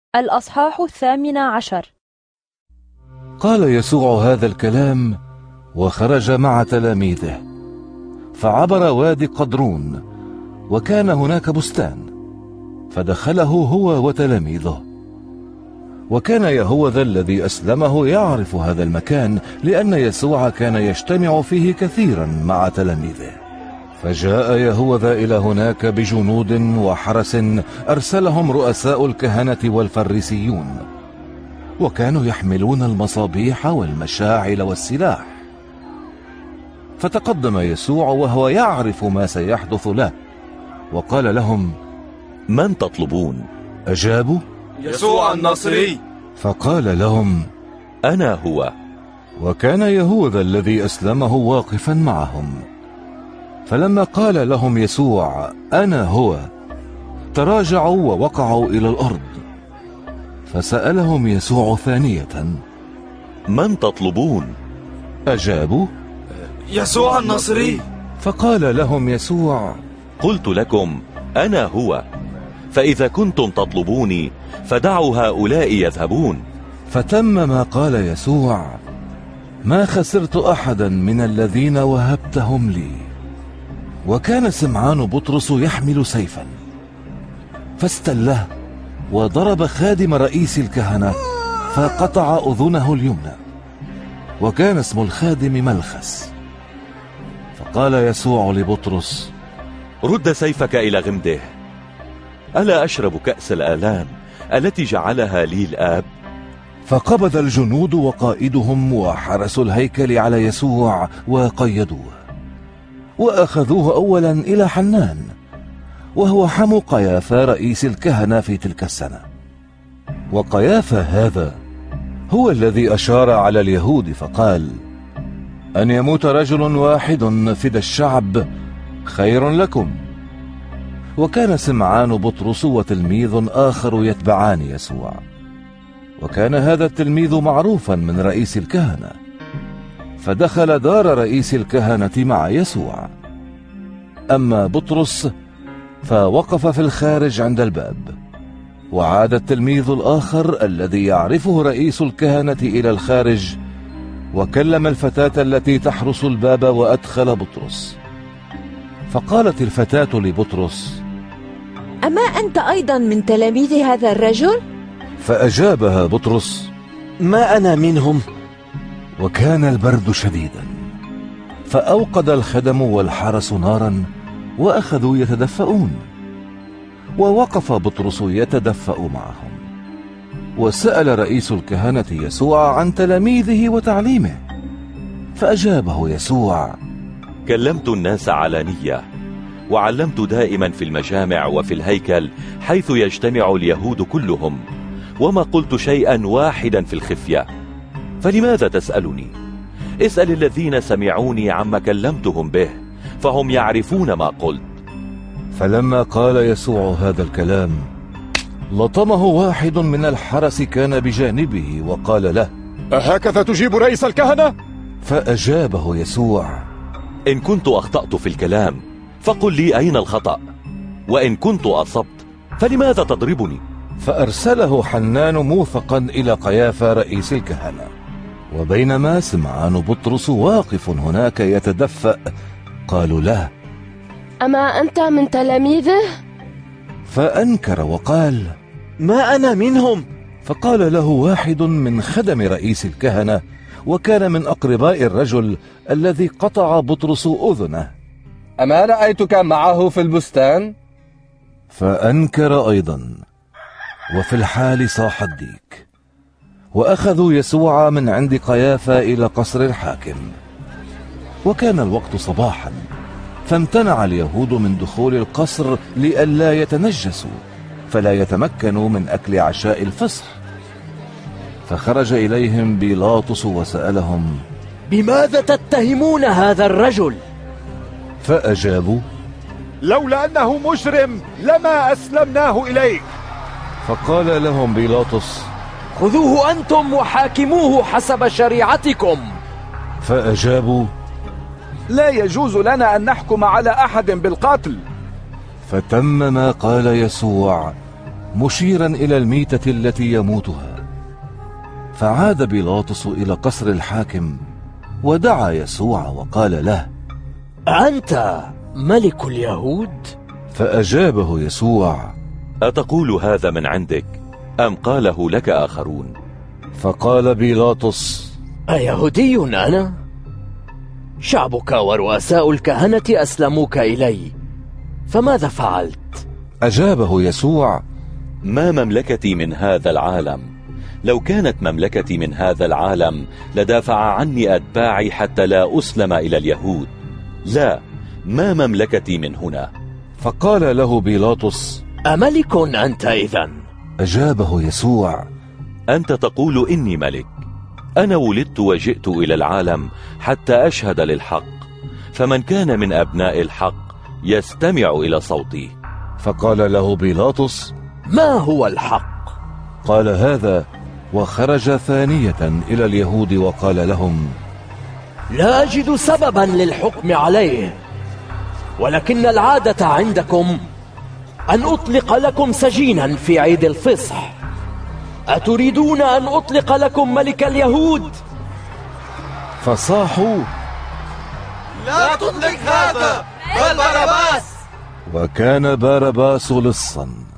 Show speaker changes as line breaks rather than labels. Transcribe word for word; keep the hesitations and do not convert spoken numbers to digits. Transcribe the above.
الأصحاح الثامن عشر.
قال يسوع هذا الكلام وخرج مع تلاميذه، فعبر وادي قدرون، وكان هناك بستان، فدخله هو وتلاميذه. وكان يهوذا الذي أسلمه يعرف هذا المكان، لأن يسوع كان يجتمع فيه كثيرا مع تلاميذه. فجاء يهوذا إلى هناك بجنود وحرس أرسلهم رؤساء الكهنة والفريسيون، وكانوا يحملون المصابيح والمشاعل والسلاح. فتقدم يسوع وهو يعرف ما سيحدث له، وقال لهم:
من تطلبون؟
أجابوا:
يسوع الناصري.
فقال لهم:
أنا هو.
وكان يهوذا الذي أسلمه واقفا معهم. فلما قال لهم يسوع: أنا هو، تراجعوا ووقعوا إلى الأرض. فسألهم يسوع ثانية:
من تطلبون؟
أجابوا:
يسوع الناصري.
فقال لهم يسوع:
قلت لكم أنا هو، فإذا كنتم تطلبوني فدعوا هؤلاء يذهبون.
فتم ما قال يسوع: ما خسرت أحدا من الذين وهبتهم لي. وكان سمعان بطرس يحمل سيفا، فاستله وضرب خادم رئيس الكهنة فقطع أذنه اليمنى، وكان اسم الخادم ملخس. فقال يسوع لبطرس:
رد سيفك إلى غمده. ألا أشرب كأس الآلام التي جعلها لي الآب؟
فقبض الجنود وقائدهم وحرس الهيكل على يسوع وقيدوه، وأخذوه أولا إلى حنان، وهو حمو قيافة رئيس الكهنة في تلك السنة. وقيافة هذا هو الذي أشار على اليهود فقال: أن يموت رجل واحد فدى الشعب خير لكم. وكان سمعان بطرس وتلميذ آخر يتبعان يسوع، وكان هذا التلميذ معروفا من رئيس الكهنة. فدخل دار رئيس الكهنة مع يسوع. أما بطرس فوقف في الخارج عند الباب. وعاد التلميذ الآخر الذي يعرفه رئيس الكهنة إلى الخارج، وكلم الفتاة التي تحرس الباب وأدخل بطرس. فقالت الفتاة لبطرس:
أما أنت أيضا من تلاميذ هذا الرجل؟
فأجابها بطرس:
ما أنا منهم.
وكان البرد شديدا، فأوقد الخدم والحرس نارا وأخذوا يتدفئون. ووقف بطرس يتدفأ معهم. وسأل رئيس الكهنة يسوع عن تلاميذه وتعليمه. فأجابه يسوع:
كلمت الناس علانية، وعلمت دائما في المجامع وفي الهيكل حيث يجتمع اليهود كلهم، وما قلت شيئا واحدا في الخفية. فلماذا تسألني؟ اسأل الذين سمعوني عما كلمتهم به، فهم يعرفون ما قلت.
فلما قال يسوع هذا الكلام لطمه واحد من الحرس كان بجانبه وقال له:
أهكذا تجيب رئيس الكهنة؟
فأجابه يسوع:
إن كنت أخطأت في الكلام فقل لي أين الخطأ، وإن كنت أصبت فلماذا تضربني؟
فأرسله حنان موثقا إلى قيافة رئيس الكهنة. وبينما سمعان بطرس واقف هناك يتدفأ، قالوا له:
أما أنت من تلاميذه؟
فأنكر وقال:
ما أنا منهم.
فقال له واحد من خدم رئيس الكهنة، وكان من أقرباء الرجل الذي قطع بطرس أذنه:
أما رأيتك معه في البستان؟
فأنكر أيضا. وفي الحال صاح الديك. وأخذوا يسوع من عند قيافة إلى قصر الحاكم. وكان الوقت صباحا، فامتنع اليهود من دخول القصر لئلا يتنجسوا، فلا يتمكنوا من أكل عشاء الفصح. فخرج إليهم بيلاطس وسألهم:
بماذا تتهمون هذا الرجل؟
فأجابوا:
لولا أنه مجرم لما أسلمناه إليك.
فقال لهم بيلاطس:
خذوه أنتم وحاكموه حسب شريعتكم.
فأجابوا:
لا يجوز لنا أن نحكم على أحد بالقتل.
فتم ما قال يسوع مشيرا إلى الميتة التي يموتها. فعاد بيلاطس إلى قصر الحاكم ودعا يسوع وقال له:
أنت ملك اليهود؟
فأجابه يسوع:
أتقول هذا من عندك أم قاله لك آخرون؟
فقال بيلاطس:
أيهودي أنا؟ شعبك ورؤساء الكهنة أسلموك إلي، فماذا فعلت؟
أجابه يسوع:
ما مملكتي من هذا العالم. لو كانت مملكتي من هذا العالم لدافع عني أتباعي حتى لا أسلم إلى اليهود. لا، ما مملكتي من هنا.
فقال له بيلاطس:
أملك أنت إذن؟
أجابه يسوع:
أنت تقول إني ملك. أنا ولدت وجئت إلى العالم حتى أشهد للحق، فمن كان من أبناء الحق يستمع إلى صوتي.
فقال له بيلاطس:
ما هو الحق؟
قال هذا وخرج ثانية إلى اليهود وقال لهم:
لا أجد سببا للحكم عليه، ولكن العادة عندكم أن أطلق لكم سجينا في عيد الفصح. أتريدون أن أطلق لكم ملك اليهود؟
فصاحوا:
لا تطلق هذا بل بارباس.
وكان بارباس لصا.